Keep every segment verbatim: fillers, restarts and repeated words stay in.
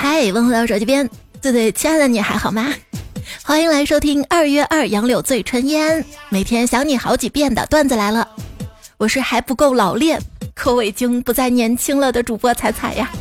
嗨，问候到手机边，最最亲爱的你还好吗？欢迎来收听二月二杨柳醉春烟，每天想你好几遍的段子来了。我是还不够老练，可我已经不再年轻了的主播彩彩呀。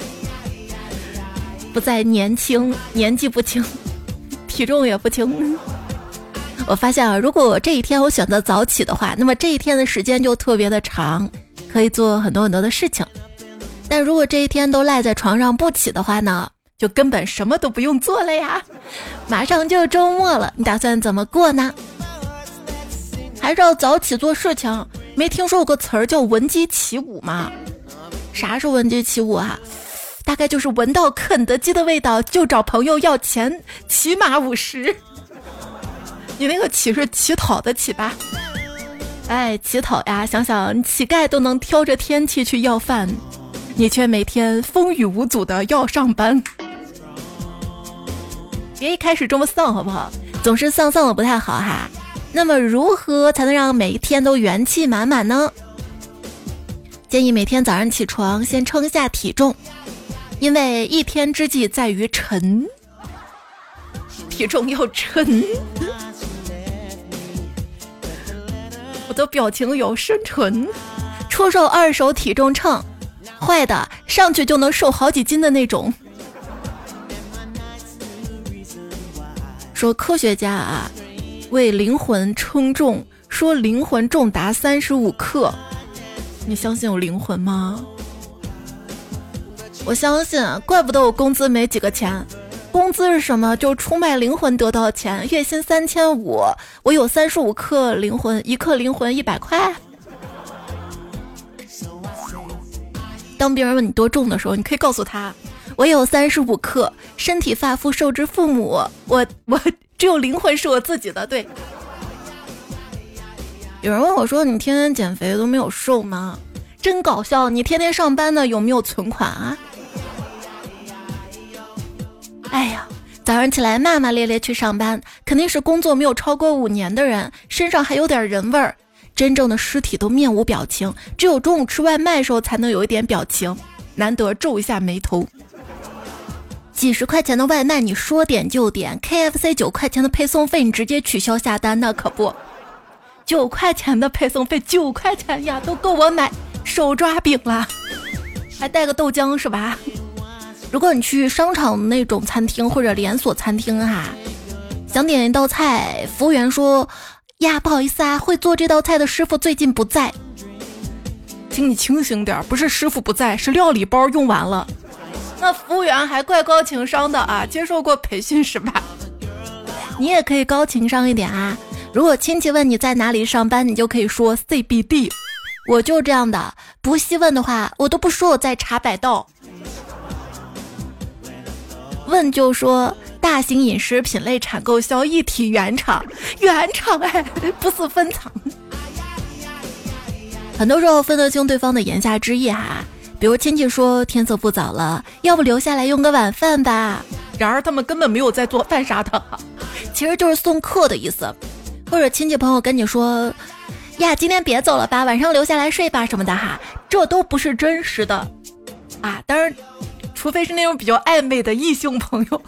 不再年轻，年纪不轻，体重也不轻。我发现啊，如果我这一天我选择早起的话，那么这一天的时间就特别的长，可以做很多很多的事情。但如果这一天都赖在床上不起的话呢，就根本什么都不用做了呀。马上就周末了，你打算怎么过呢？还是要早起做事情？没听说有个词儿叫闻鸡起舞吗？啥是闻鸡起舞啊？大概就是闻到肯德基的味道就找朋友要钱，起码五十。你那个起是乞讨的起吧？哎，乞讨呀，想想乞丐都能挑着天气去要饭，你却每天风雨无阻的要上班。别一开始这么丧好不好？总是丧丧的不太好哈。那么如何才能让每一天都元气满满呢？建议每天早上起床先称下体重，因为一天之计在于晨，体重要称。我的表情有深沉。出售二手体重秤，坏的上去就能瘦好几斤的那种。说科学家啊为灵魂称重，说灵魂重达三十五克。你相信有灵魂吗？我相信，怪不得我工资没几个钱。工资是什么？就出卖灵魂得到钱，月薪三千五，我有三十五克灵魂，一克灵魂一百块。当别人问你多重的时候，你可以告诉他，我有三十五克，身体发肤受之父母，我我只有灵魂是我自己的。对。有人问我说，你天天减肥都没有瘦吗？真搞笑，你天天上班呢，有没有存款啊？哎呀，早上起来骂骂咧咧去上班，肯定是工作没有超过五年的人，身上还有点人味儿。真正的尸体都面无表情，只有中午吃外卖的时候才能有一点表情，难得皱一下眉头。几十块钱的外卖你说点就点， K F C 九块钱的配送费你直接取消下单，那可不，九块钱的配送费，九块钱呀，都够我买手抓饼了，还带个豆浆是吧？如果你去商场那种餐厅或者连锁餐厅哈，想点一道菜，服务员说呀，不好意思啊，会做这道菜的师傅最近不在。请你清醒点，不是师傅不在，是料理包用完了。那服务员还怪高情商的啊，接受过培训是吧？你也可以高情商一点啊。如果亲戚问你在哪里上班，你就可以说 C B D。 我就这样的，不细问的话我都不说我在茶百道，问就说大型饮食品类产购销一体原厂。原厂哎，不是分厂。很多时候分得清对方的言下之意哈，比如亲戚说天色不早了，要不留下来用个晚饭吧，然而他们根本没有在做饭啥的，其实就是送客的意思。或者亲戚朋友跟你说呀，今天别走了吧，晚上留下来睡吧什么的哈，这都不是真实的啊。当然除非是那种比较暧昧的异性朋友。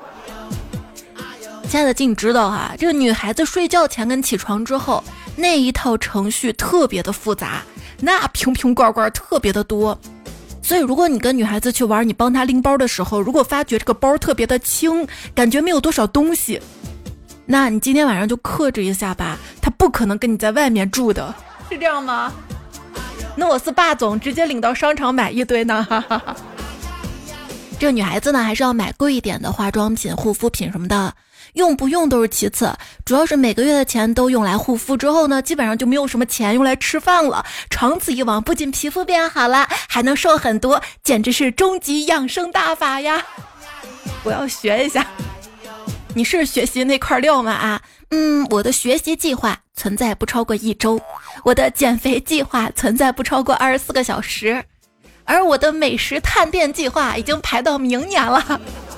亲爱的你知道哈，这个女孩子睡觉前跟起床之后那一套程序特别的复杂，那瓶瓶罐罐特别的多。所以如果你跟女孩子去玩，你帮她拎包的时候，如果发觉这个包特别的轻，感觉没有多少东西，那你今天晚上就克制一下吧，她不可能跟你在外面住的，是这样吗？那我是霸总，直接领到商场买一堆呢。哈哈哈。这个女孩子呢，还是要买贵一点的化妆品、护肤品什么的，用不用都是其次，主要是每个月的钱都用来护肤之后呢，基本上就没有什么钱用来吃饭了。长此以往，不仅皮肤变好了，还能瘦很多，简直是终极养生大法呀！我要学一下。你是学习那块料吗？啊，嗯，我的学习计划存在不超过一周，我的减肥计划存在不超过二十四个小时，而我的美食探店计划已经排到明年了。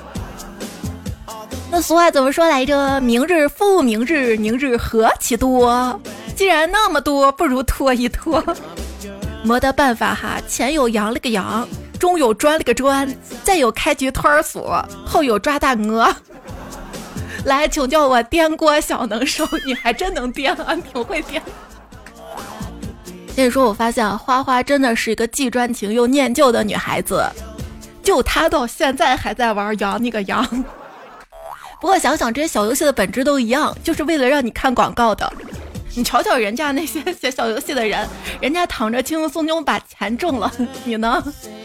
那俗话怎么说来着？明日复明日，明日何其多。既然那么多，不如拖一拖。没得办法哈，前有羊了个羊， 中有钻了个砖，再有开局托儿所，后有抓大鹅。来，请叫我颠锅小能手，你还真能颠啊，挺会颠。跟你说，我发现花花真的是一个既专情又念旧的女孩子，就她到现在还在玩羊你个羊。不过想想这些小游戏的本质都一样，就是为了让你看广告的。你瞧瞧人家那些写小游戏的人，人家躺着轻轻松松把钱挣了，你呢？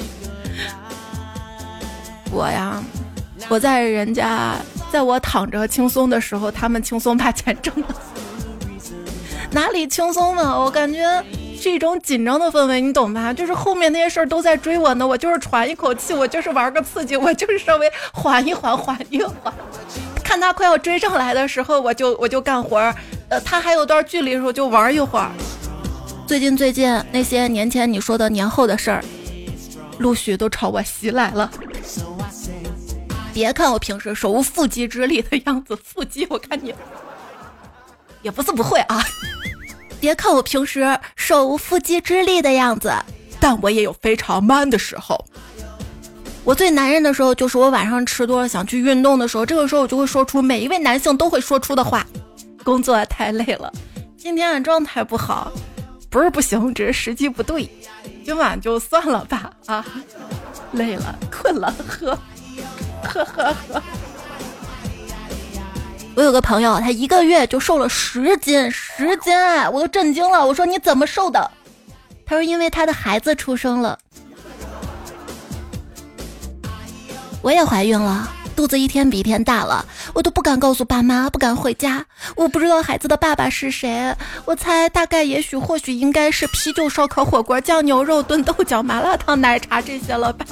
我呀，我在人家在我躺着轻松的时候，他们轻松把钱挣了。哪里轻松呢？我感觉是一种紧张的氛围，你懂吧？就是后面那些事儿都在追我呢，我就是喘一口气，我就是玩个刺激，我就是稍微缓一缓，缓一缓。看他快要追上来的时候，我就我就干活儿，呃，他还有段距离的时候就玩一会儿。最近最近那些年前你说的年后的事儿，陆续都朝我袭来了。别看我平时手无缚鸡之力的样子，腹肌我看你也不是不会啊。别看我平时手无缚鸡之力的样子，但我也有非常 man 的时候。我最男人的时候，就是我晚上吃多了想去运动的时候，这个时候我就会说出每一位男性都会说出的话：工作太累了，今天的状态不好，不是不行，只是时机不对，今晚就算了吧。啊，累了，困了，喝，喝喝喝。我有个朋友，他一个月就瘦了十斤，十斤啊，我都震惊了。我说你怎么瘦的？他说因为他的孩子出生了。我也怀孕了，肚子一天比一天大了，我都不敢告诉爸妈，不敢回家。我不知道孩子的爸爸是谁，我猜大概也许或许应该是啤酒、烧烤、火锅、酱牛肉、炖豆角、麻辣烫、奶茶这些了吧。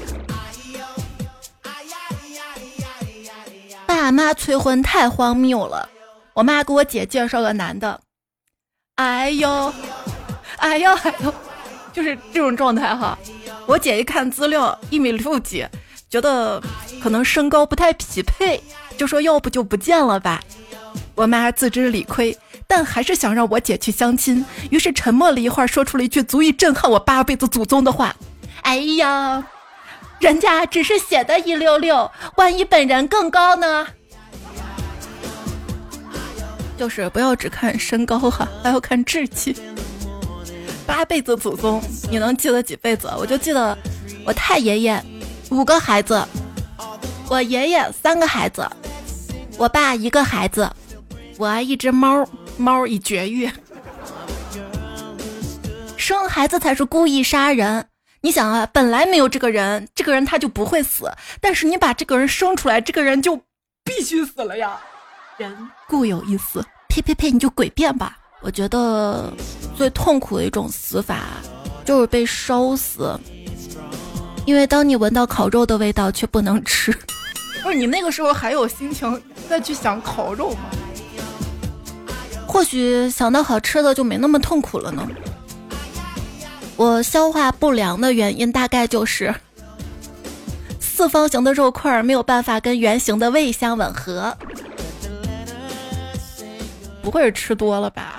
爸妈催婚太荒谬了，我妈给我姐介绍个男的，哎呦哎呦哎呦，就是这种状态哈。我姐一看资料一米六几，觉得可能身高不太匹配，就说要不就不见了吧。我妈自知理亏，但还是想让我姐去相亲，于是沉默了一会儿，说出了一句足以震撼我八辈子祖宗的话：哎呀，人家只是写的一溜溜，万一本人更高呢？就是不要只看身高哈，还要看志气。八辈子祖宗，你能记得几辈子？我就记得我太爷爷五个孩子，我爷爷三个孩子，我爸一个孩子，我一只猫，猫已绝育。生孩子才是故意杀人。你想啊，本来没有这个人，这个人他就不会死，但是你把这个人生出来，这个人就必须死了呀。人固有一死，呸呸呸，你就诡辩吧。我觉得最痛苦的一种死法就是被烧死，因为当你闻到烤肉的味道却不能吃。不是你那个时候还有心情再去想烤肉吗？或许想到好吃的就没那么痛苦了呢。我消化不良的原因大概就是四方形的肉块没有办法跟圆形的胃相吻合。不会是吃多了吧？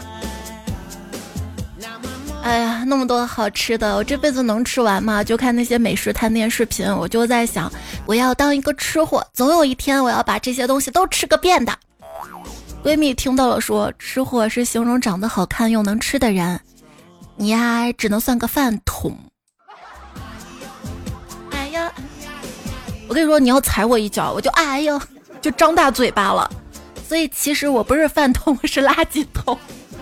哎呀，那么多好吃的，我这辈子能吃完吗？就看那些美食探店视频，我就在想，我要当一个吃货，总有一天我要把这些东西都吃个遍的。闺蜜听到了说，吃货是形容长得好看又能吃的人，你呀只能算个饭桶。哎呀，我跟你说，你要踩我一脚，我就哎呀，就张大嘴巴了。所以其实我不是饭桶，我是垃圾桶。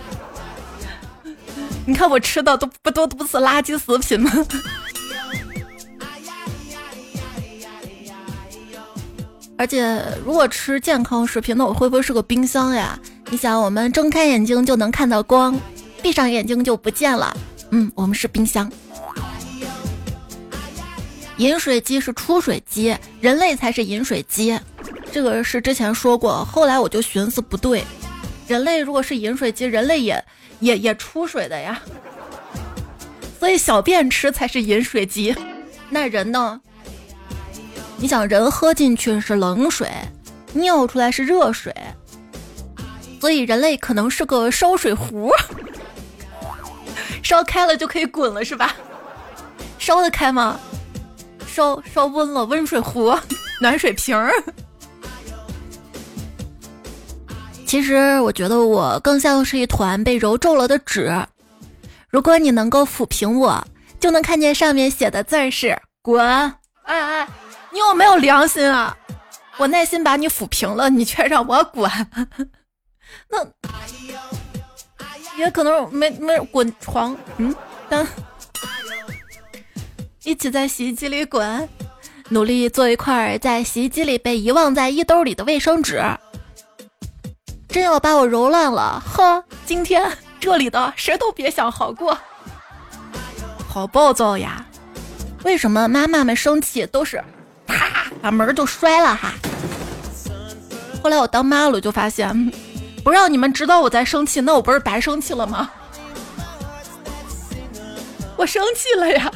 你看我吃的都不都不是垃圾食品吗？而且如果吃健康食品，那我会不会是个冰箱呀？你想，我们睁开眼睛就能看到光，闭上眼睛就不见了。嗯，我们是冰箱。饮水机是出水机，人类才是饮水机。这个是之前说过，后来我就寻思不对，人类如果是饮水机，人类也也也出水的呀，所以小便池才是饮水机。那人呢？你想，人喝进去是冷水，尿出来是热水，所以人类可能是个烧水壶，烧开了就可以滚了是吧？烧得开吗？ 烧烧温了，温水壶、暖水瓶儿。其实我觉得我更像是一团被揉皱了的纸，如果你能够抚平我，就能看见上面写的字是滚。哎哎，你有没有良心啊？我耐心把你抚平了，你却让我滚。那也可能没没滚床，嗯，但一起在洗衣机里滚，努力做一块在洗衣机里被遗忘在衣兜里的卫生纸。真要把我揉烂了，呵，今天这里的谁都别想好过。好暴躁呀！为什么妈妈们生气都是啪把门就摔了哈？后来我当妈了就发现，不让你们知道我在生气，那我不是白生气了吗？我生气了呀！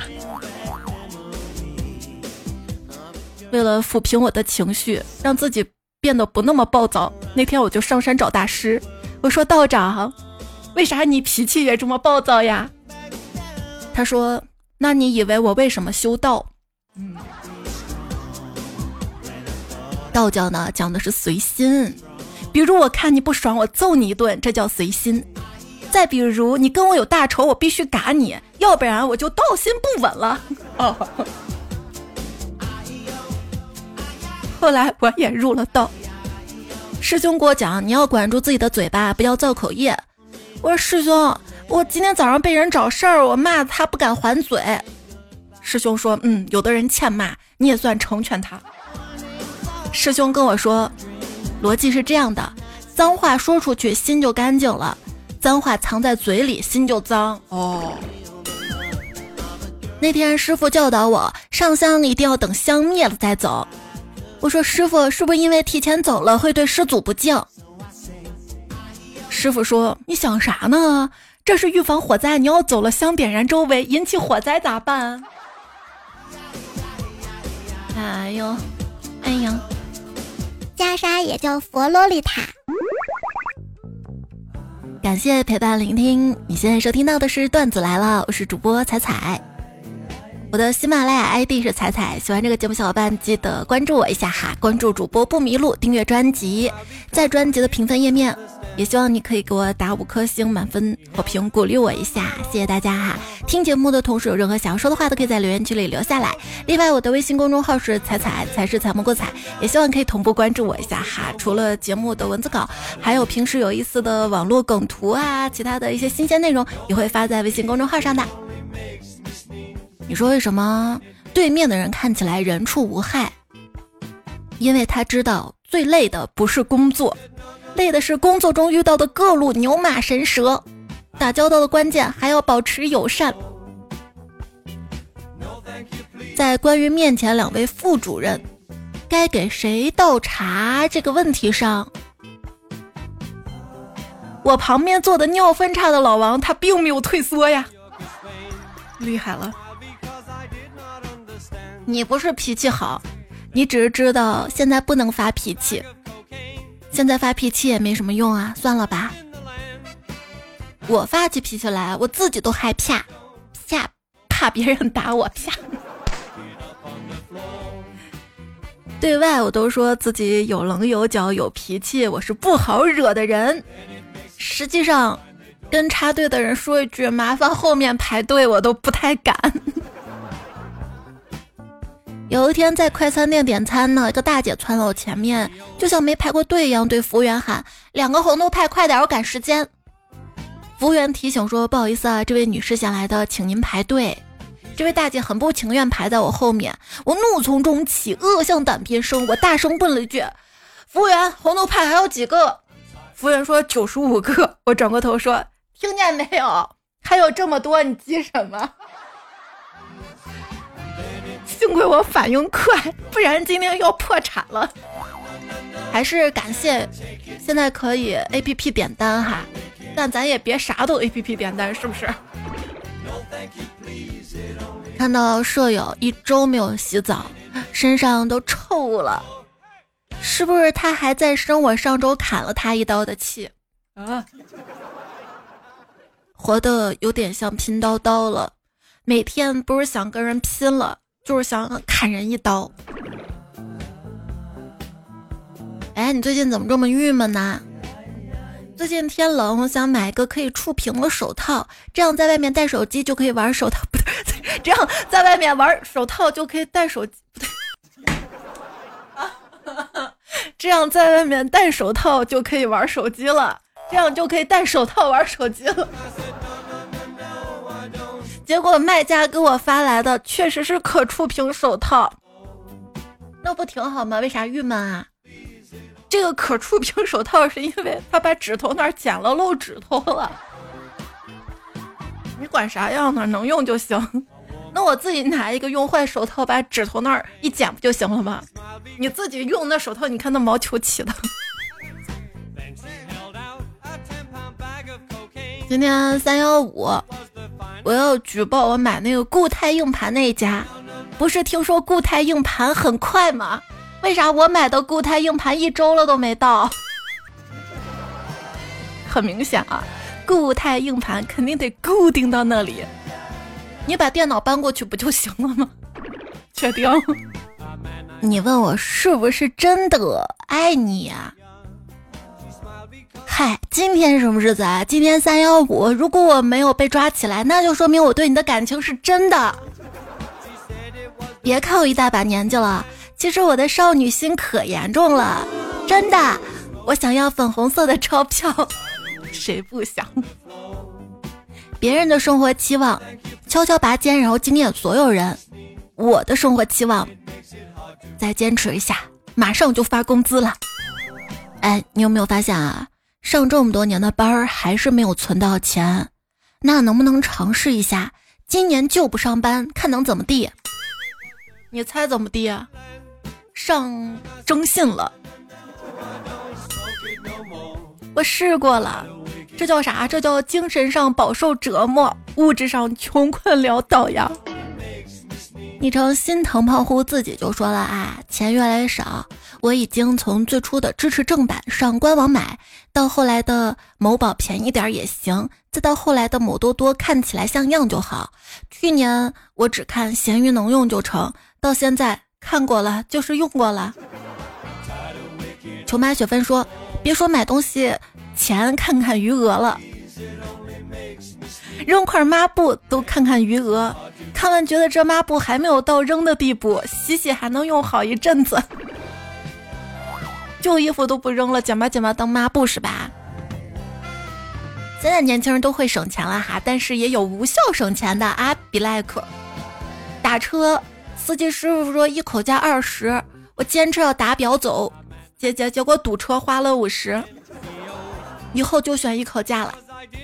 为了抚平我的情绪，让自己变得不那么暴躁，那天我就上山找大师，我说道长，为啥你脾气也这么暴躁呀？他说，那你以为我为什么修道？嗯，道教呢讲的是随心，比如我看你不爽，我揍你一顿，这叫随心。再比如你跟我有大仇，我必须嘎你，要不然我就道心不稳了。哦，后来我也入了道。师兄给我讲，你要管住自己的嘴巴，不要造口业。我说师兄，我今天早上被人找事儿，我骂他不敢还嘴。师兄说，嗯，有的人欠骂，你也算成全他。师兄跟我说，逻辑是这样的，脏话说出去心就干净了，脏话藏在嘴里心就脏。哦，那天师傅教导我上香一定要等香灭了再走。我说师傅，是不是因为提前走了会对师祖不敬？师傅说，你想啥呢？这是预防火灾，你要走了香点燃周围引起火灾咋办？哎呦哎呀， 袈裟也叫佛罗里塔。 感谢陪伴聆听，你现在收听到的是段子来了，我是主播彩彩。我的喜马拉雅 I D 是彩彩，喜欢这个节目小伙伴记得关注我一下哈，关注主播不迷路，订阅专辑，在专辑的评分页面，也希望你可以给我打五颗星满分好评，鼓励我一下，谢谢大家哈。听节目的同时有任何想要说的话都可以在留言区里留下来。另外我的微信公众号是彩彩，才是采蘑菇彩，也希望可以同步关注我一下哈。除了节目的文字稿，还有平时有意思的网络梗图啊，其他的一些新鲜内容也会发在微信公众号上的。你说为什么对面的人看起来人畜无害？因为他知道最累的不是工作，累的是工作中遇到的各路牛马神蛇，打交道的关键还要保持友善。在关于面前两位副主任该给谁倒茶这个问题上，我旁边坐的尿分叉的老王他并没有退缩呀，厉害了。你不是脾气好，你只是知道现在不能发脾气，现在发脾气也没什么用啊，算了吧。我发起脾气来我自己都害怕，啪，怕别人打我，啪。对外我都说自己有棱有角有脾气，我是不好惹的人，实际上跟插队的人说一句麻烦后面排队我都不太敢。有一天在快餐店点餐呢，一个大姐窜到我前面，就像没排过队一样对服务员喊，两个红豆派快点，我赶时间。服务员提醒说，不好意思啊，这位女士先来的，请您排队。这位大姐很不情愿排在我后面，我怒从中起，恶向胆边生，我大声问了一句，服务员，红豆派还有几个？服务员说九十五个。我转过头说，听见没有，还有这么多，你急什么？幸亏我反应快，不然今天要破产了。还是感谢现在可以 A P P 点单哈，但咱也别啥都 A P P 点单，是不是？看到舍友一周没有洗澡，身上都臭了，是不是他还在生我上周砍了他一刀的气啊？活得有点像拼刀刀了，每天不是想跟人拼了， 就是想砍人一刀。哎，你最近怎么这么郁闷呢？最近天冷，我想买个可以触屏的手套，这样在外面带手机就可以玩手套，不对，这样在外面玩手套就可以带手机，不对，这样在外面戴手套就可以玩手机了，这样就可以戴手套玩手机了。结果卖家给我发来的确实是可触屏手套，那不挺好吗？为啥郁闷啊？这个可触屏手套是因为他把指头那儿剪了漏指头了，你管啥样呢？能用就行。那我自己拿一个用坏手套把指头那儿一剪不就行了吗？你自己用那手套，你看那毛球起的。今天三幺五，我要举报我买那个固态硬盘那一家。不是听说固态硬盘很快吗？为啥我买的固态硬盘一周了都没到？很明显啊，固态硬盘肯定得固定到那里，你把电脑搬过去不就行了吗？确定？你问我是不是真的爱你呀、啊？嗨，今天是什么日子啊？今天三幺五，如果我没有被抓起来，那就说明我对你的感情是真的。别看我一大把年纪了，其实我的少女心可严重了，真的。我想要粉红色的钞票，谁不想？别人的生活期望悄悄拔尖，然后惊艳所有人。我的生活期望再坚持一下，马上就发工资了。哎，你有没有发现啊？上这么多年的班儿还是没有存到钱，那能不能尝试一下，今年就不上班，看能怎么地？你猜怎么地啊？上征信了。我试过了，这叫啥？这叫精神上饱受折磨，物质上穷困潦倒呀。昵称心疼胖乎自己就说了啊，钱越来越少，我已经从最初的支持正版上官网买，到后来的某宝便宜点也行，再到后来的某多多看起来像样就好。去年我只看闲鱼能用就成，到现在看过了就是用过了。穷买雪芬说，别说买东西钱看看余额了，扔块抹布都看看余额，看完觉得这抹布还没有到扔的地步，洗洗还能用好一阵子。旧衣服都不扔了，捡吧捡吧当抹布是吧？现在年轻人都会省钱了哈，但是也有无效省钱的啊，比赖克。打车司机师傅说一口价二十，我坚持要打表走，结结结果堵车花了五十，以后就选一口价了。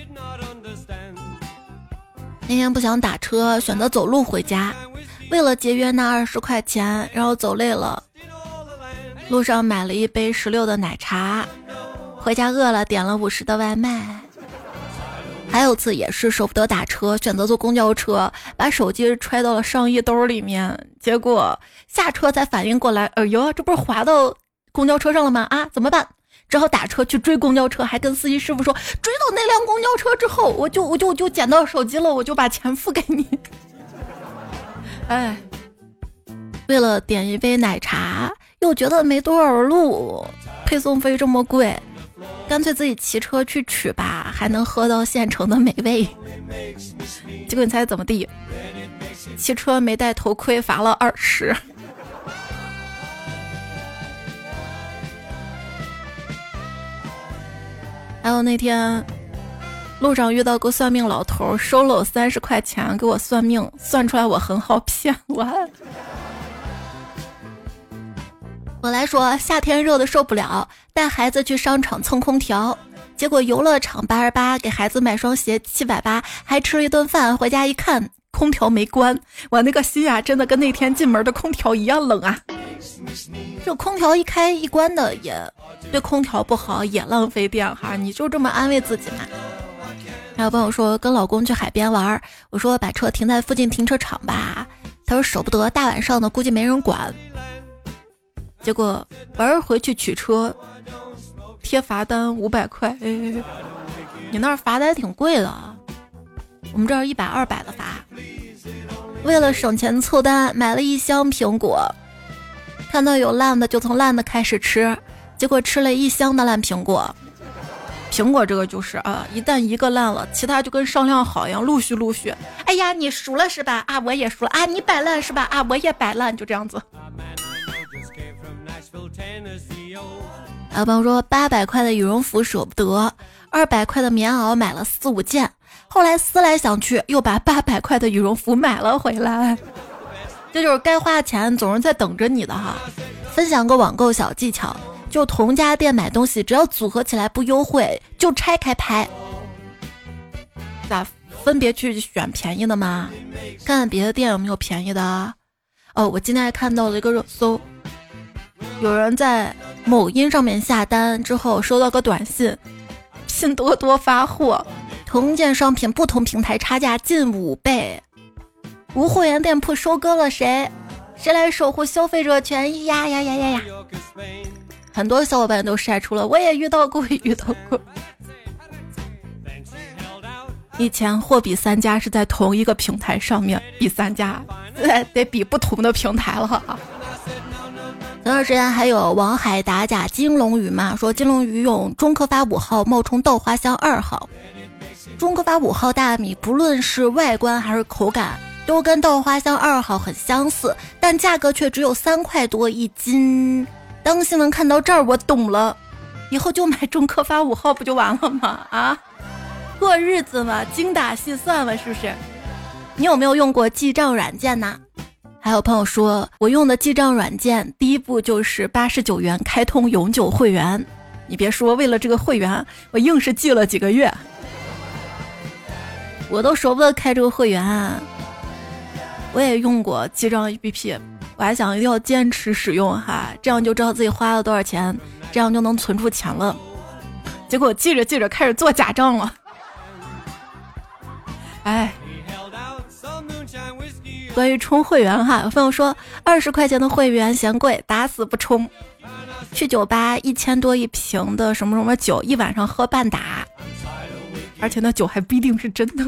那天不想打车，选择走路回家，为了节约那二十块钱，然后走累了，路上买了一杯十六的奶茶，回家饿了点了五十的外卖。还有次也是舍不得打车，选择坐公交车，把手机揣到了上衣兜里面，结果下车才反应过来，哎呦，这不是滑到公交车上了吗？啊，怎么办？只好打车去追公交车，还跟司机师傅说，追到那辆公交车之后，我就我就就捡到手机了，我就把钱付给你。哎，为了点一杯奶茶，又觉得没多少路，配送费这么贵，干脆自己骑车去取吧，还能喝到现成的美味。结果你猜怎么地？骑车没戴头盔，罚了二十。还有那天路上遇到个算命老头，收了我三十块钱给我算命，算出来我很好骗。我我来说夏天热的受不了，带孩子去商场蹭空调，结果游乐场八十八，给孩子买双鞋七百八，还吃了一顿饭，回家一看空调没关，我那个心啊真的跟那天进门的空调一样冷啊。这空调一开一关的也对空调不好，也浪费电哈，你就这么安慰自己嘛。还有朋友说跟老公去海边玩，我说把车停在附近停车场吧，他说舍不得，大晚上的估计没人管。结果玩回去取车，贴罚单五百块，哎，你那儿罚的还挺贵的，我们这儿一百二百的罚。 为了省钱凑单，买了一箱苹果，看到有烂的就从烂的开始吃，结果吃了一箱的烂苹果。苹果这个就是啊，一旦一个烂了，其他就跟商量好一样，陆续陆续。哎呀，你输了是吧？啊，我也输了啊！你摆烂是吧？啊，我也摆烂，就这样子。啊，朋友说八百块的羽绒服舍不得，二百块的棉袄买了四五件，后来思来想去，又把八百块的羽绒服买了回来。这就是该花的钱总是在等着你的哈。分享个网购小技巧。就同家店买东西，只要组合起来不优惠，就拆开拍。咋分别去选便宜的吗？看看别的店有没有便宜的啊？哦，我今天还看到了一个热搜，有人在某音上面下单之后收到个短信，拼多多发货，同件商品不同平台差价近五倍，无会员店铺收割了谁？谁来守护消费者权益呀呀呀呀呀！很多小伙伴都晒出了，我也遇到过，遇到过。以前货比三家是在同一个平台上面比三家，现在得比不同的平台了。前段时间还有王海打假金龙鱼嘛，说金龙鱼用中科发五号冒充稻花香二号，中科发五号大米不论是外观还是口感都跟稻花香二号很相似，但价格却只有三块多一斤。当新闻看到这儿，我懂了，以后就买中科发五号不就完了吗？啊，过日子嘛，精打细算嘛，是不是？你有没有用过记账软件呢？还有朋友说，我用的记账软件第一步就是八十九元开通永久会员。你别说，为了这个会员，我硬是记了几个月，我都舍不得开这个会员啊。我也用过记账 A P P。我还想一定要坚持使用哈，这样就知道自己花了多少钱，这样就能存出钱了。结果记着记着开始做假账了。哎，关于充会员哈，有朋友说二十块钱的会员嫌贵，打死不充。去酒吧一千多一瓶的什么什么酒，一晚上喝半打，而且那酒还不一定是真的。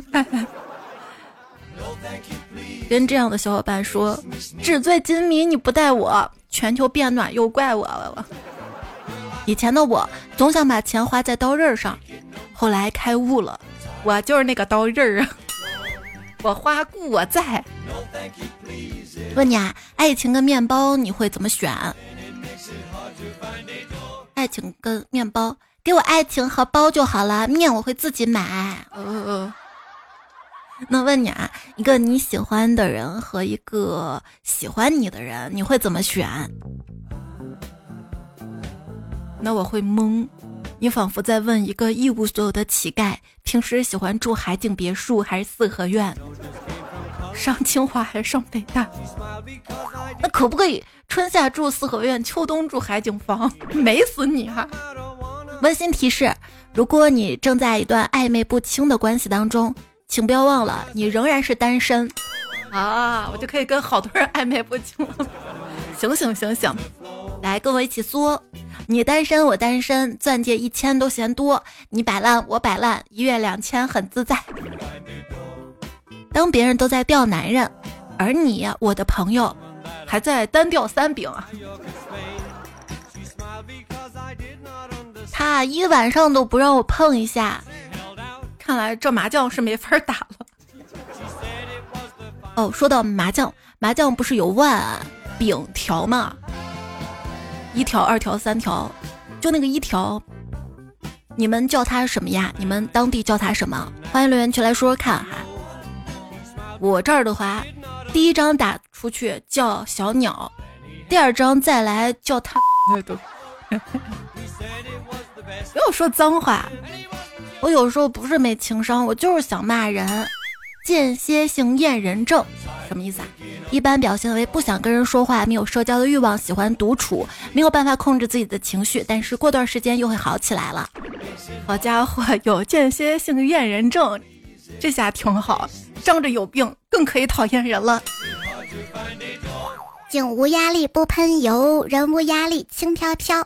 跟这样的小伙伴说，纸醉金迷你不带我，全球变暖又怪我了。以前的我总想把钱花在刀刃上，后来开悟了，我就是那个刀刃啊，我花故我在。问你啊，爱情跟面包你会怎么选？爱情跟面包，给我爱情和包就好了，面我会自己买。呃呃那问你啊，一个你喜欢的人和一个喜欢你的人，你会怎么选？那我会懵，你仿佛在问一个一无所有的乞丐，平时喜欢住海景别墅还是四合院，上清华还是上北大？那可不可以春夏住四合院，秋冬住海景房？美死你哈！温馨提示，如果你正在一段暧昧不清的关系当中，请不要忘了，你仍然是单身啊！我就可以跟好多人暧昧不清了。醒醒醒醒，来跟我一起说，你单身我单身，钻戒一千都嫌多，你摆烂我摆烂，一月两千很自在。当别人都在钓男人，而你我的朋友还在单钓三饼，他一晚上都不让我碰一下，看来这麻将是没法打了。哦，说到麻将，麻将不是有万饼条吗？一条、二条、三条，就那个一条，你们叫它什么呀？你们当地叫它什么？欢迎留言区来说说看哈。我这儿的话，第一张打出去叫小鸟，第二张再来叫它。不要说脏话。我有时候不是没情商，我就是想骂人。间歇性厌人症什么意思啊？一般表现为不想跟人说话，没有社交的欲望，喜欢独处，没有办法控制自己的情绪，但是过段时间又会好起来了。好家伙，有间歇性厌人症，这下挺好，仗着有病更可以讨厌人了。 井无压力不喷油，人无压力轻飘飘。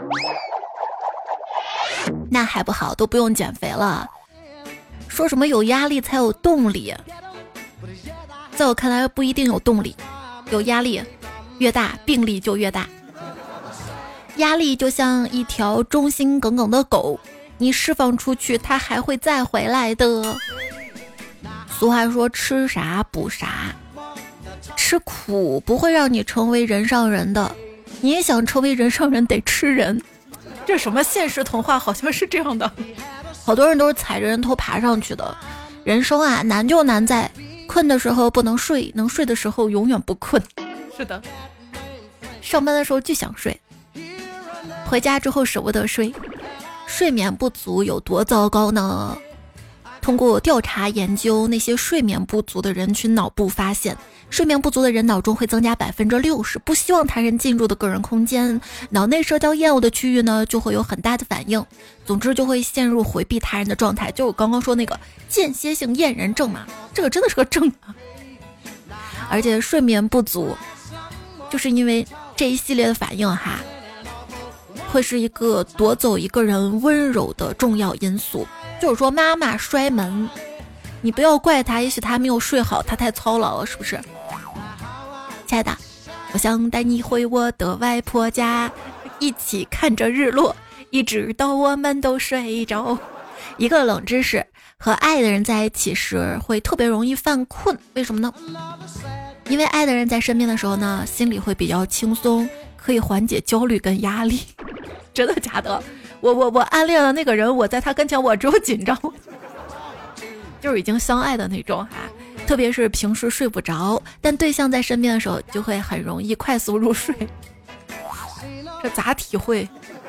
那还不好，都不用减肥了。说什么有压力才有动力， 在我看来不一定有动力，有压力越大病力就越大。压力就像一条忠心耿耿的狗，你释放出去它还会再回来的。俗话说吃啥补啥，吃苦不会让你成为人上人的，你也想成为人上人得吃人，这什么现实童话好像是这样的。好多人都是踩着人头爬上去的。人生啊，难就难在困的时候不能睡，能睡的时候永远不困。是的，上班的时候巨想睡，回家之后舍不得睡。睡眠不足有多糟糕呢？通过调查研究，那些睡眠不足的人群脑部发现，睡眠不足的人脑中会增加百分之六十不希望他人进入的个人空间，脑内社交厌恶的区域呢就会有很大的反应，总之就会陷入回避他人的状态，就我刚刚说那个间歇性厌人症嘛，这个真的是个症啊。而且睡眠不足就是因为这一系列的反应哈，会是一个夺走一个人温柔的重要因素。就是说妈妈摔门，你不要怪他，也许他没有睡好，他太操劳了，是不是？亲爱的，我想带你回我的外婆家，一起看着日落，一直到我们都睡着。一个冷知识，和爱的人在一起时会特别容易犯困，为什么呢？因为爱的人在身边的时候呢，心里会比较轻松，可以缓解焦虑跟压力。真的假的？我我我暗恋的那个人，我在他跟前我只有紧张，就是已经相爱的那种哈。特别是平时睡不着，但对象在身边的时候，就会很容易快速入睡。这咋体会？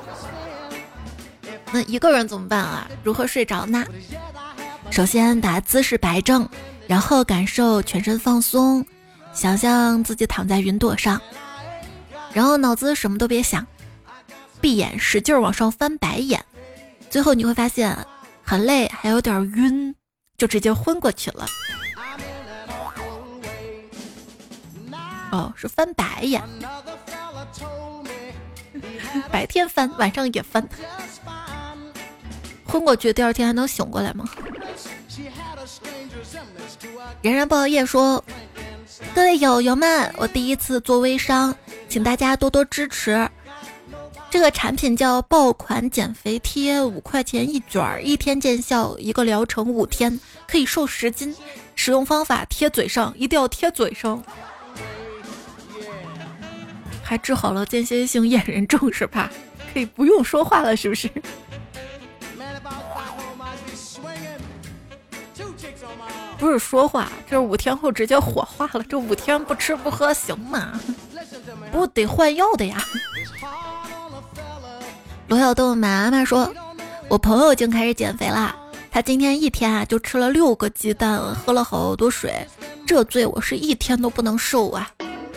那一个人怎么办啊？如何睡着呢？首先把姿势摆正，然后感受全身放松，想象自己躺在云朵上，然后脑子什么都别想，闭眼使劲往上翻白眼，最后你会发现很累还有点晕，就直接昏过去了。哦，是翻白眼，白天翻晚上也翻，昏过去第二天还能醒过来吗？人人报业说，各位友友们，我第一次做微商，请大家多多支持。这个产品叫爆款减肥贴，五块钱一卷，一天见效，一个疗程五天可以瘦十斤。使用方法贴嘴上，一定要贴嘴上，还治好了间歇性厌人症是吧？可以不用说话了是不是？不是说话，这五天后直接火化了。这五天不吃不喝行吗？不得换药的呀。罗小豆妈妈说，我朋友已经开始减肥啦，他今天一天啊就吃了六个鸡蛋，喝了好多水，这罪我是一天都不能瘦啊。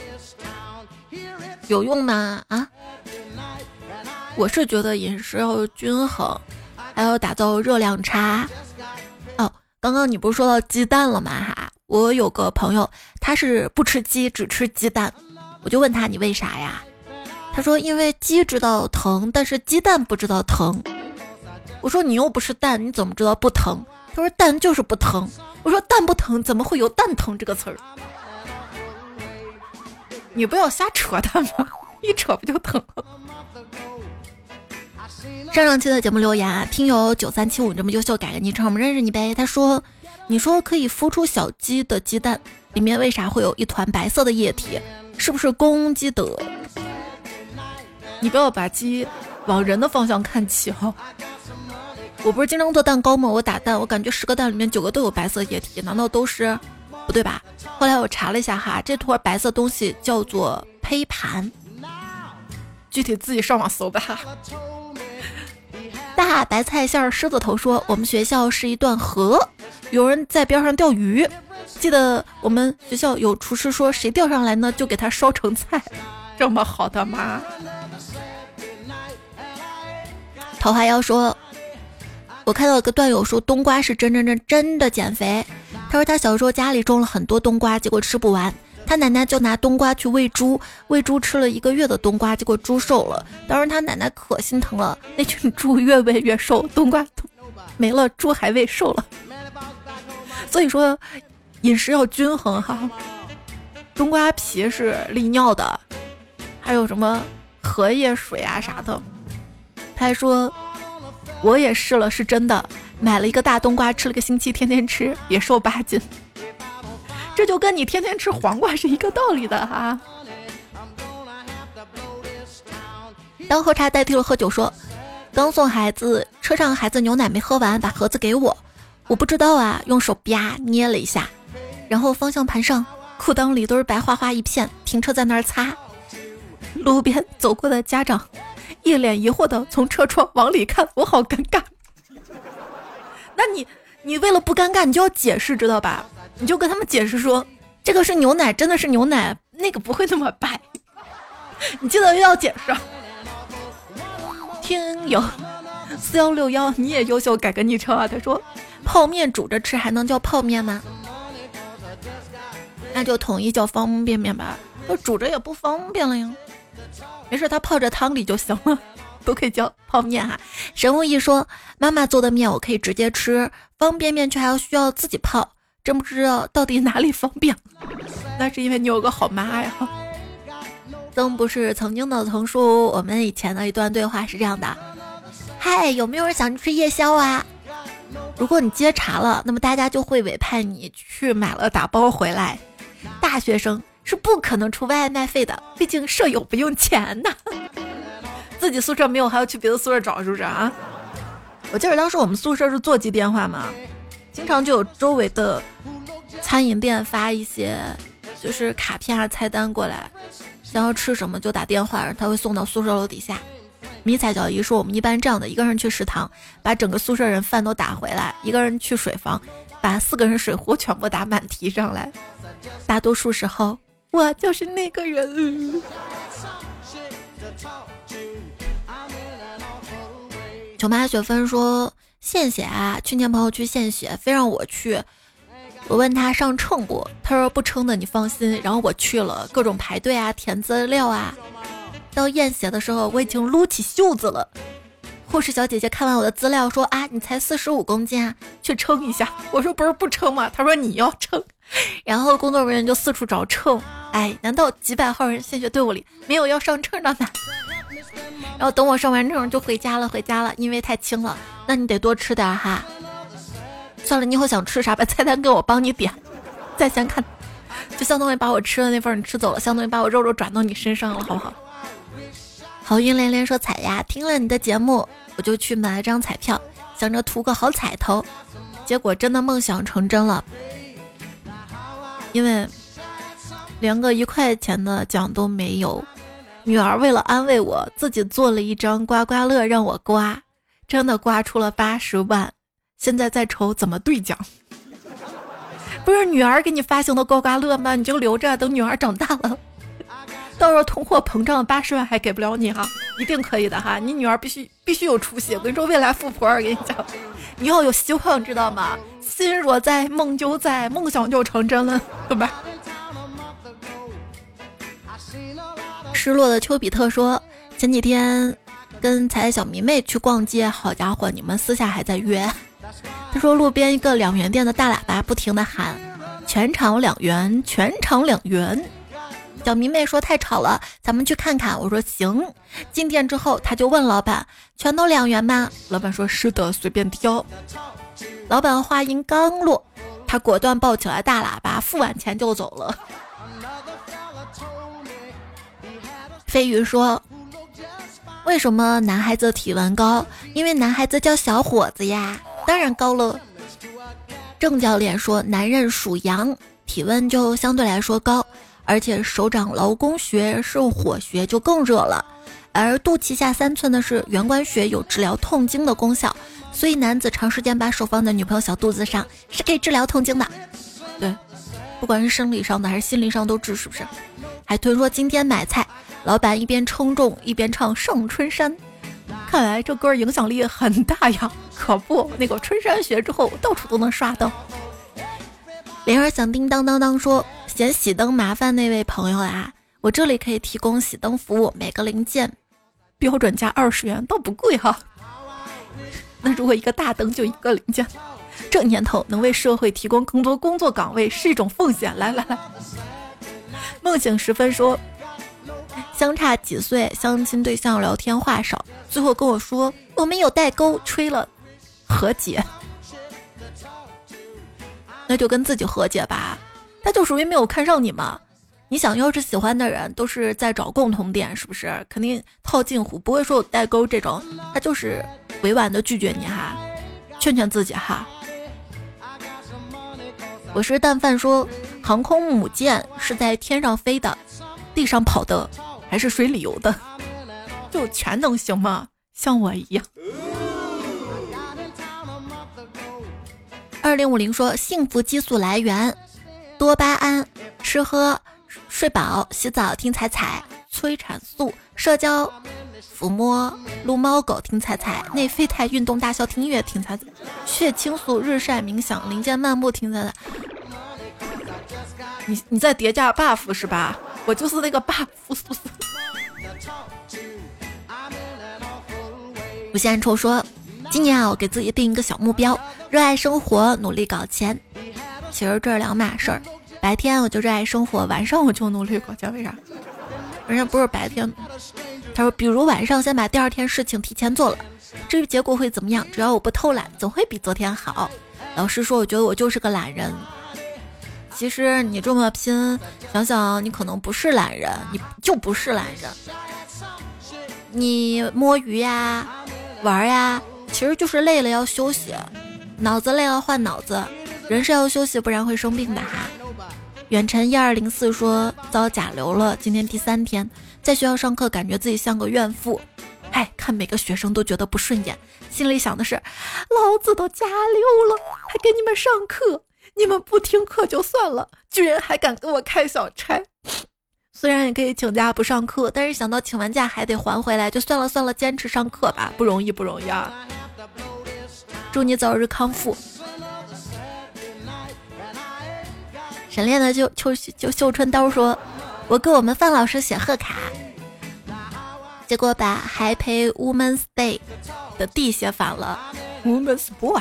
有用吗？啊，我是觉得饮食要均衡，还要打造热量差。哦，刚刚你不是说到鸡蛋了吗？哈，我有个朋友他是不吃鸡只吃鸡蛋，我就问他你为啥呀？他说因为鸡知道疼，但是鸡蛋不知道疼。我说你又不是蛋，你怎么知道不疼？他说蛋就是不疼。我说蛋不疼怎么会有蛋疼这个词儿？你不要瞎扯淡吗？一扯不就疼了？上上期的节目留言啊，听友九三七五这么优秀，改个昵称我们认识你呗。他说你说可以孵出小鸡的鸡蛋里面为啥会有一团白色的液体？是不是公鸡的？你不要把鸡往人的方向看齐哈、哦。我不是经常做蛋糕吗？我打蛋，我感觉十个蛋里面九个都有白色液体，难道都是？不对吧？后来我查了一下哈，这坨白色东西叫做胚盘，具体自己上网搜吧。大白菜馅狮子头说，我们学校是一段河，有人在边上钓鱼，记得我们学校有厨师说，谁钓上来呢就给他烧成菜。这么好的吗？桃花妖说，我看到有个段友说冬瓜是真真真真的减肥。他说他小时候家里种了很多冬瓜，结果吃不完，他奶奶就拿冬瓜去喂猪，喂猪吃了一个月的冬瓜，结果猪瘦了。当时他奶奶可心疼了，那群猪越喂越瘦，冬瓜没了，猪还喂瘦了。所以说饮食要均衡哈。冬瓜皮是利尿的，还有什么荷叶水啊啥的。他还说我也试了，是真的，买了一个大冬瓜吃了个星期，天天吃也瘦八斤。这就跟你天天吃黄瓜是一个道理的哈。当喝茶代替了喝酒说，刚送孩子，车上孩子牛奶没喝完，把盒子给我，我不知道啊，用手啪捏了一下，然后方向盘上裤裆里都是白花花一片，停车在那儿擦。路边走过的家长一脸疑惑的从车窗往里看，我好尴尬。那你你为了不尴尬，你就要解释，知道吧？你就跟他们解释说，这个是牛奶，真的是牛奶，那个不会那么白。你记得要解释。听友四幺六幺，你也优秀，改个昵称啊。他说，泡面煮着吃还能叫泡面吗？那就统一叫方便面吧，我煮着也不方便了呀。没事，它泡着汤里就行了，都可以叫泡面哈。神无意说，妈妈做的面我可以直接吃，方便面却还要需要自己泡，真不知道到底哪里方便。那是因为你有个好妈呀。曾不是曾经的曾叔，我们以前的一段对话是这样的：嗨，有没有人想吃夜宵啊？如果你接茬了，那么大家就会委派你去买了打包回来。大学生是不可能出外卖费的，毕竟舍友不用钱呐。自己宿舍没有还要去别的宿舍找，是不是啊？我记得当时我们宿舍是座机电话嘛，经常就有周围的餐饮店发一些就是卡片啊菜单过来，想要吃什么就打电话，他会送到宿舍楼底下。迷彩小姨说，我们一般这样的，一个人去食堂把整个宿舍人饭都打回来，一个人去水房把四个人水壶全部打满提上来。大多数时候我就是那个人。九妈雪芬说，献血啊，去年朋友去献血非让我去，我问他上称不，他说不称的你放心。然后我去了，各种排队啊，填资料啊，到验血的时候我已经撸起袖子了。护士小姐姐看完我的资料说，啊，你才四十五公斤啊，去称一下。我说不是不称吗？他说你要称。然后工作人员就四处找秤，哎，难道几百号人献血队伍里没有要上秤的吗？然后等我上完秤就回家了，回家了，因为太轻了。那你得多吃点哈。算了，你以后想吃啥，把菜单给我帮你点。再先看，就相当于把我吃的那份你吃走了，相当于把我肉肉转到你身上了，好不好？好运连连说，彩呀，听了你的节目，我就去买了张彩票，想着图个好彩头，结果真的梦想成真了。因为连个一块钱的奖都没有，女儿为了安慰我，自己做了一张刮刮乐让我刮，真的刮出了八十万，现在在愁怎么兑奖。不是女儿给你发行的刮刮乐吗？你就留着，等女儿长大了，到时候通货膨胀八十万还给不了你哈，一定可以的哈，你女儿必须必须有出息。我跟你说，未来富婆，我跟你讲，你要有希望，知道吗？心若在，梦就在，梦想就成真了，对吧？失落的丘比特说，前几天跟彩小迷妹去逛街，好家伙，你们私下还在约。他说路边一个两元店的大喇叭不停地喊，全场两元，全场两元。小迷妹说太吵了，咱们去看看。我说行。进店之后，他就问老板，全都两元吗？老板说是的，随便挑。老板话音刚落，他果断抱起来大喇叭，付完钱就走了。飞鱼说，为什么男孩子体温高？因为男孩子叫小伙子呀，当然高了。郑教练说，男人属阳，体温就相对来说高，而且手掌劳宫穴是火穴，就更热了。而肚脐下三寸的是圆关穴，有治疗痛经的功效，所以男子长时间把手放在女朋友小肚子上是可以治疗痛经的。对，不管是生理上的还是心理上都治，是不是？海豚说，今天买菜，老板一边称重一边唱上春山，看来这歌影响力很大呀。可不，那个春山学之后到处都能刷到。铃儿响叮当当当说，嫌熄灯麻烦那位朋友啊，我这里可以提供熄灯服务，每个零件标准价二十元，倒不贵哈。那如果一个大灯就一个零件， 这年头能为社会提供更多工作岗位是一种奉献。来来来，梦醒时分说，相差几岁，相亲对象聊天话少，最后跟我说我们有代沟，吹了和解。那就跟自己和解吧，他就属于没有看上你嘛。你想要是喜欢的人都是在找共同点，是不是肯定套近乎，不会说有代沟这种，他就是委婉的拒绝你哈，劝劝自己哈。我是淡饭说，航空母舰是在天上飞的，地上跑的，还是水里游的，就全能行吗？像我一样。二零五零说，幸福激素来源多巴胺，吃喝睡饱洗澡听彩彩，催产素社交抚摸撸猫狗听彩彩，内啡肽运动大笑听音乐听彩彩，血清素日晒冥想林间漫步听彩彩。你你在叠加 buff 是吧？我就是那个 buff 是不是？无限臭说，今年啊我给自己定一个小目标，热爱生活努力搞钱。其实这是两码事儿，白天我就热爱生活，晚上我就努力搞钱。为啥？人家不是白天。他说比如晚上先把第二天事情提前做了，至于结果会怎么样，只要我不偷懒总会比昨天好。老实说我觉得我就是个懒人，其实你这么拼，想想你可能不是懒人，你就不是懒人。你摸鱼呀玩呀，其实就是累了要休息，脑子累了换脑子，人是要休息不然会生病的哈。远程一二零四说，遭甲流了，今天第三天，在学校上课感觉自己像个怨妇，哎，看每个学生都觉得不顺眼，心里想的是老子都甲流了还给你们上课，你们不听课就算了，居然还敢跟我开小差。虽然也可以请假不上课，但是想到请完假还得还回来，就算了算了，坚持上课吧，不容易不容易啊。祝你早日康复。沈炼的就就就绣春刀说，我给我们范老师写贺卡，结果把还陪 Women's Day 的 D 写反了 Women's Boy。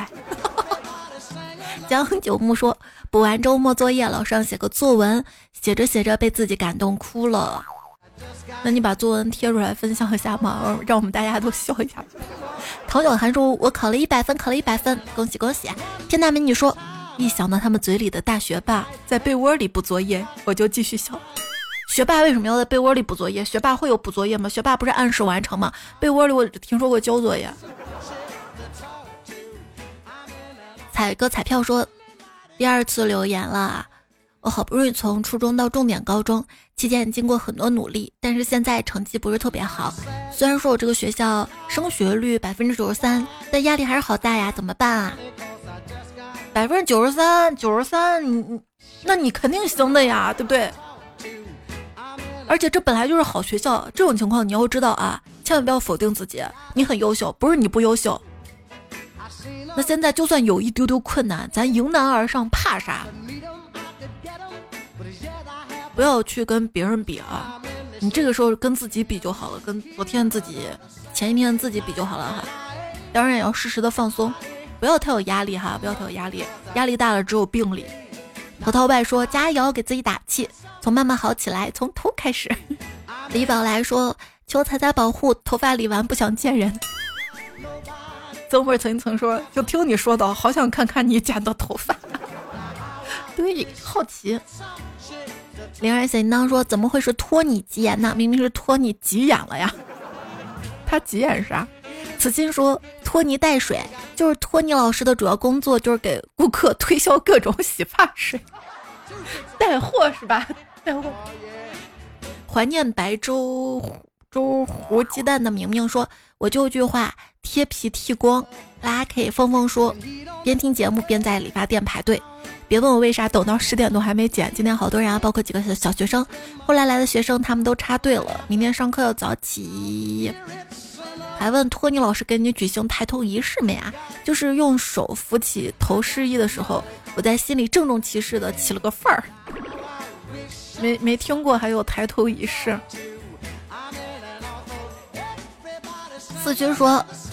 江九木说，补完周末作业，老师让写个作文，写着写着被自己感动哭了。那你把作文贴出来分享一下吗？让我们大家都笑一下。陶小涵说，我考了一百分，考了一百分，恭喜恭喜。天大美女说，一想到他们嘴里的大学霸在被窝里补作业，我就继续笑。学霸为什么要在被窝里补作业？学霸会有补作业吗？学霸不是按时完成吗？被窝里我听说过交作业。彩哥彩票说，第二次留言了，我好不容易从初中到重点高中，期间经过很多努力，但是现在成绩不是特别好。虽然说我这个学校升学率百分之九十三，但压力还是好大呀，怎么办啊？百分之九十三，九十三，你那你肯定行的呀，对不对？而且这本来就是好学校，这种情况你要知道啊，千万不要否定自己，你很优秀，不是你不优秀。那现在就算有一丢丢困难，咱迎难而上，怕啥？不要去跟别人比啊，你这个时候跟自己比就好了，跟昨天自己、前一天自己比就好了哈。当然也要适时的放松，不要太有压力哈，不要太有压力，压力大了只有病理。淘淘拜说，加油，给自己打气，从慢慢好起来，从头开始。李宝来说，求彩彩保护，头发理完不想见人。曾慧曾曾说，就听你说到，好想看看你剪的头发。对，好奇。灵儿小铃铛说，怎么会是托你急眼呢？明明是托你急眼了呀。他急眼啥？此心说，托尼带水，就是托尼老师的主要工作就是给顾客推销各种洗发水，带货是吧？带货。怀念白粥粥糊鸡蛋的明明说，我就句话，贴皮剃光。拉 K 峰峰说，边听节目边在理发店排队，别问我为啥等到十点多还没剪，今天好多人啊，包括几个小小学生，后来来的学生他们都插队了，明天上课要早起。还问托尼老师给你举行抬头仪式没啊？就是用手扶起头示意的时候，我在心里郑重其事的起了个范儿。没没听过还有抬头仪式。四军说，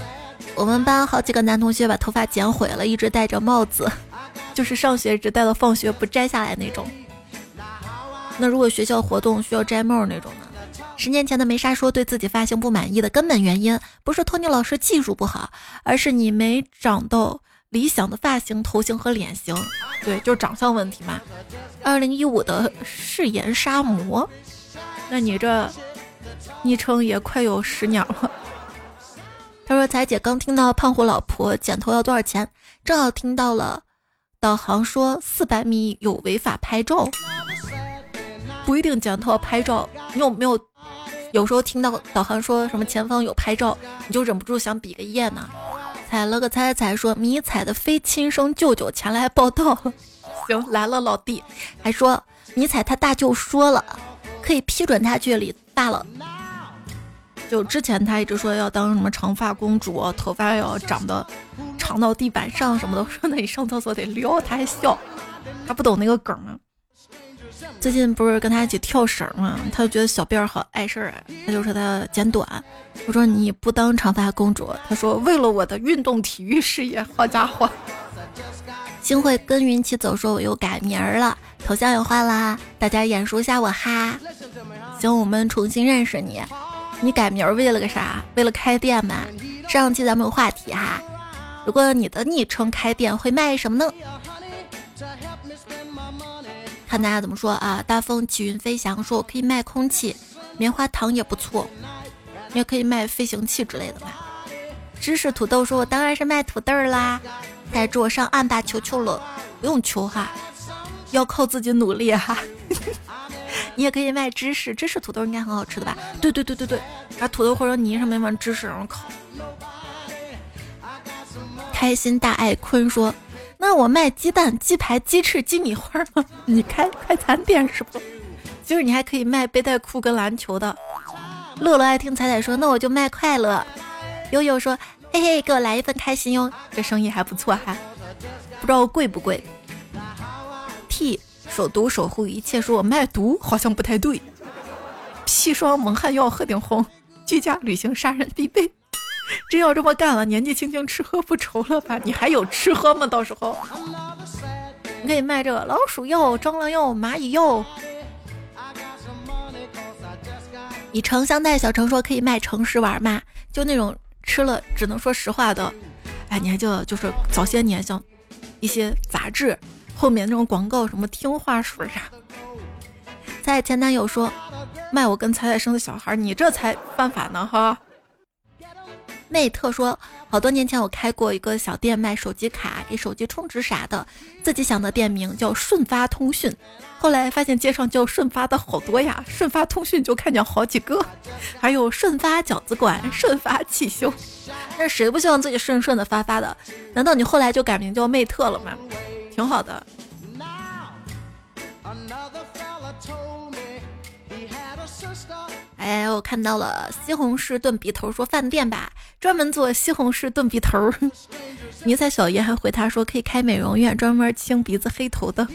我们班好几个男同学把头发剪毁了，一直戴着帽子，就是上学只戴到放学不摘下来那种。那如果学校活动需要摘帽那种呢？十年前的梅莎说，对自己发型不满意的根本原因不是托尼老师技术不好，而是你没长到理想的发型、头型和脸型。对，就是长相问题嘛。二零一五的誓言杀魔，那你这昵称也快有十年了。他说彩姐刚听到胖虎老婆剪头要多少钱，正好听到了导航说四百米有违法拍照。不一定剪头拍照，你有没有有时候听到导航说什么前方有拍照，你就忍不住想比个耶呢？踩了个猜猜说迷彩的非亲生舅舅前来报道。行，来了老弟，还说迷彩他大舅说了可以批准他去理发了。就之前他一直说要当什么长发公主，头发要长得长到地板上什么的，我说那你上厕所得撩，他还笑，他不懂那个梗吗？最近不是跟他一起跳绳嘛，他就觉得小辫儿好碍事儿，他就说他剪短。我说你不当长发公主，他说为了我的运动体育事业。好家伙！星慧跟云起走说我又改名了，头像也换啦，大家眼熟下我哈。行，我们重新认识你。你改名为了个啥？为了开店嘛。上期咱们有话题哈，如果你的昵称开店会卖什么呢？看大家怎么说啊！大风起云飞翔说我可以卖空气，棉花糖也不错，你也可以卖飞行器之类的嘛。芝士土豆说我当然是卖土豆啦，带着我上岸吧，求求了。不用求哈，要靠自己努力哈。你也可以卖芝士，芝士土豆应该很好吃的吧？对对对对对，把土豆或者泥上面放芝士然后烤。开心大爱坤说那我卖鸡蛋、鸡排、鸡翅、鸡米花吗？你开快餐店是不？就是你还可以卖背带裤跟篮球的。乐乐爱听彩彩说那我就卖快乐。悠悠说嘿嘿，给我来一份开心哟，这生意还不错哈，不知道贵不贵。T 首毒守护一切说我卖毒好像不太对。砒霜蒙汗药喝顶红，居家旅行杀人必备。真要这么干了，年纪轻轻吃喝不愁了吧？你还有吃喝吗？到时候你可以卖这个老鼠药、蟑螂药、蚂蚁药。以诚相待，小程说可以卖诚实丸嘛？就那种吃了只能说实话的。哎，你还记得就是早些年像一些杂志后面那种广告，什么听话水啊。在前男友说卖我跟彩彩生的小孩，你这才犯法呢哈。妹特说好多年前我开过一个小店卖手机卡，给手机充值啥的，自己想的店名叫顺发通讯，后来发现街上叫顺发的好多呀，顺发通讯就看见好几个，还有顺发饺子馆、顺发汽修，那谁不希望自己顺顺的发发的？难道你后来就改名叫妹特了吗？挺好的。哎，我看到了西红柿炖鼻头，说饭店吧，专门做西红柿炖鼻头。迷彩小爷还回他说可以开美容院，专门清鼻子黑头的。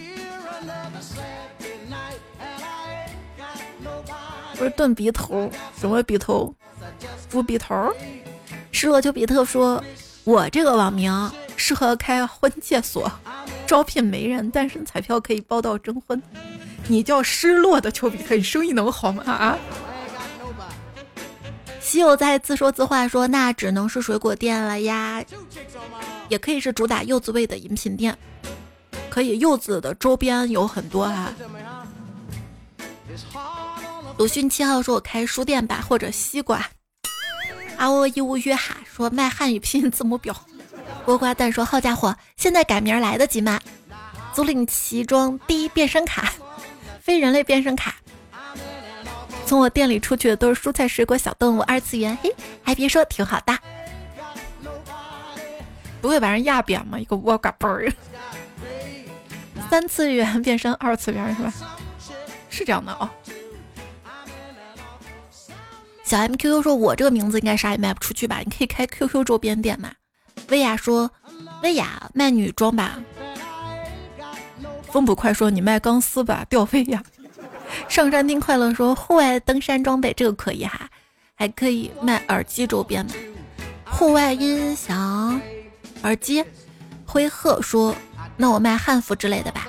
不是炖鼻头，什么鼻头？猪鼻头。失落丘比特说我这个网名适合开婚介所，招聘媒人，单身彩票可以包到征婚。你叫失落的丘比特，你生意能好吗？啊！西柚在自说自话说那只能是水果店了呀，也可以是主打柚子味的饮品店，可以柚子的周边有很多哈、啊。鲁迅七号说我开书店吧，或者西瓜。阿沃伊乌约哈说卖汉语拼音字母表。锅瓜蛋说好家伙，现在改名来得及吗？租赁奇装第一变身卡，非人类变身卡。从我店里出去的都是蔬菜水果小动物二次元，嘿，还别说挺好的。不会把人压扁吗？一个窝嘎嘣儿。三次元变身二次元是吧？是这样的哦。小 M Q Q 说我这个名字应该啥也卖不出去吧，你可以开 Q Q 周边店嘛。薇娅说薇娅卖女装吧。风捕快说你卖钢丝吧，吊威亚。上山听快乐说户外登山装备这个可以哈，还可以卖耳机周边嘛。 户外音响耳机。灰鹤说那我卖汉服之类的吧。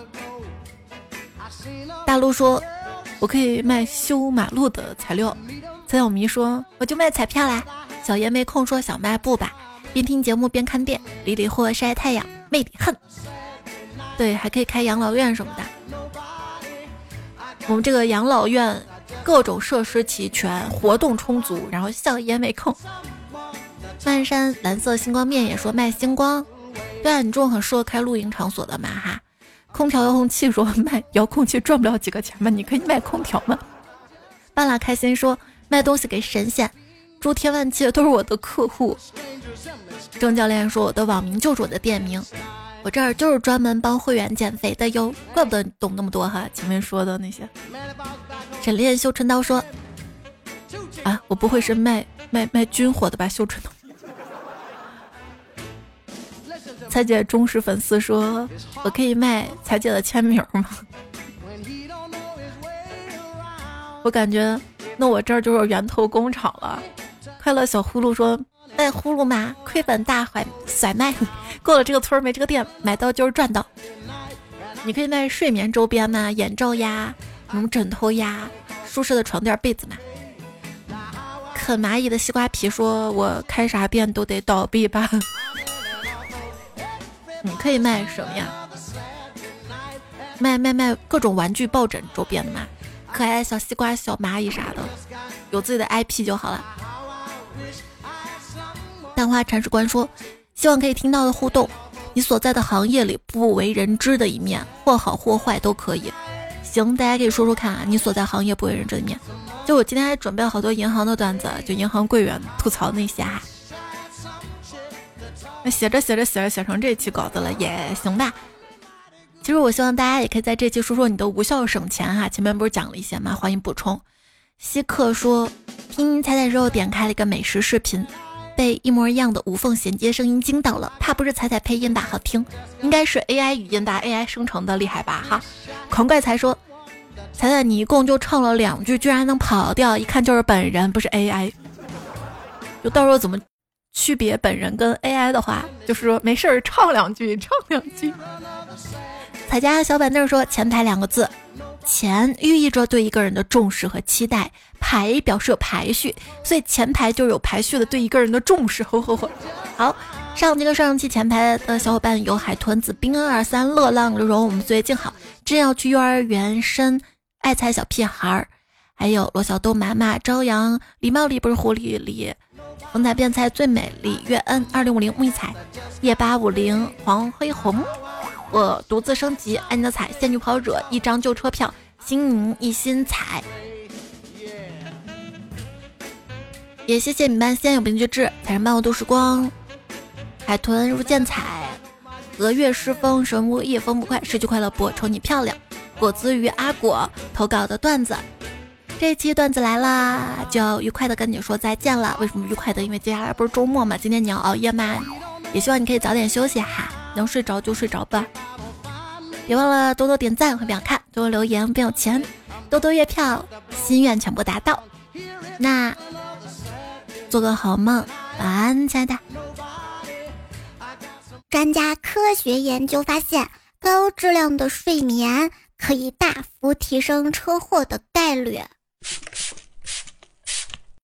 大陆说我可以卖修马路的材料。蔡小迷说我就卖彩票啦。小爷没空说想卖布吧，边听节目边看店，理理货晒太阳，妹里恨。对，还可以开养老院什么的。我们这个养老院各种设施齐全，活动充足，然后小爷没空。漫山蓝色星光面也说卖星光。对啊，你这种很适合开露营场所的嘛哈。空调遥控器说卖遥控器赚不了几个钱吧，你可以卖空调吗？半拉开心说卖东西给神仙，诸天万界都是我的客户。郑教练说我的网名就是我的店名，我这儿就是专门帮会员减肥的哟，怪不得你懂那么多哈，前面说的那些。沈炼修春刀说啊，我不会是卖卖卖军火的吧？修春刀。彩姐忠实粉丝说我可以卖彩姐的签名吗？我感觉那我这儿就是源头工厂了。快乐小呼噜说卖呼噜嘛，亏本大甩甩卖，过了这个村没这个店，买到就是赚到。你可以卖睡眠周边嘛，眼罩呀，什么枕头呀，舒适的床垫被子嘛。啃蚂蚁的西瓜皮说我开啥店都得倒闭吧。你可以卖什么呀？卖卖卖各种玩具抱枕周边的嘛，可爱小西瓜小蚂蚁啥的，有自己的 I P 就好了。蛋花铲屎官说希望可以听到的互动，你所在的行业里不为人知的一面，或好或坏都可以。行，大家可以说说看啊，你所在行业不为人知的一面。就我今天还准备了好多银行的段子，就银行柜员吐槽那些哈。那写着写着写着写成这期稿子了也行吧。其实我希望大家也可以在这期说说你的无效省钱哈，前面不是讲了一些吗？欢迎补充。希克说听彩彩之后点开了一个美食视频，被一模一样的无缝衔接声音惊到了，怕不是彩彩配音吧？好听，应该是 A I 语音吧 A I 生成的，厉害吧哈。狂怪才说彩彩你一共就唱了两句，居然能跑掉，一看就是本人不是 A I。 就到时候怎么区别本人跟 A I 的话，就是说没事儿唱两句唱两句。彩家小板凳说前排两个字，前寓意着对一个人的重视和期待，排表示有排序，所以前排就有排序的对一个人的重视。呵呵呵。好，上期跟上期前排的小伙伴有海豚子、冰恩二三、乐浪荣，我们岁月静好，真要去幼儿园生爱财小屁孩儿，还有罗小豆、麻麻、朝阳、礼貌里不是狐狸里、风采变菜最美丽、月恩二零五零、木一彩、夜八五零、黄黑红，我独自升级，爱你的彩，仙女跑惹，一张旧车票，心宁一心彩。也谢谢你们先有病句志，彩上伴我度时光，海豚如见彩，鹅月失风，神无夜风不快，失去快乐不瞅你漂亮，果子鱼阿果投稿的段子。这一期段子来啦，就要愉快的跟你说再见了。为什么愉快的？因为接下来不是周末嘛，今天你要熬夜吗？也希望你可以早点休息哈，能睡着就睡着吧。别忘了多多点赞和表看，多多留言变有钱，多多月票，心愿全部达到。那做个好梦，晚安，亲爱的。 专家科学研究发现，高质量的睡眠可以大幅提升车祸的概率。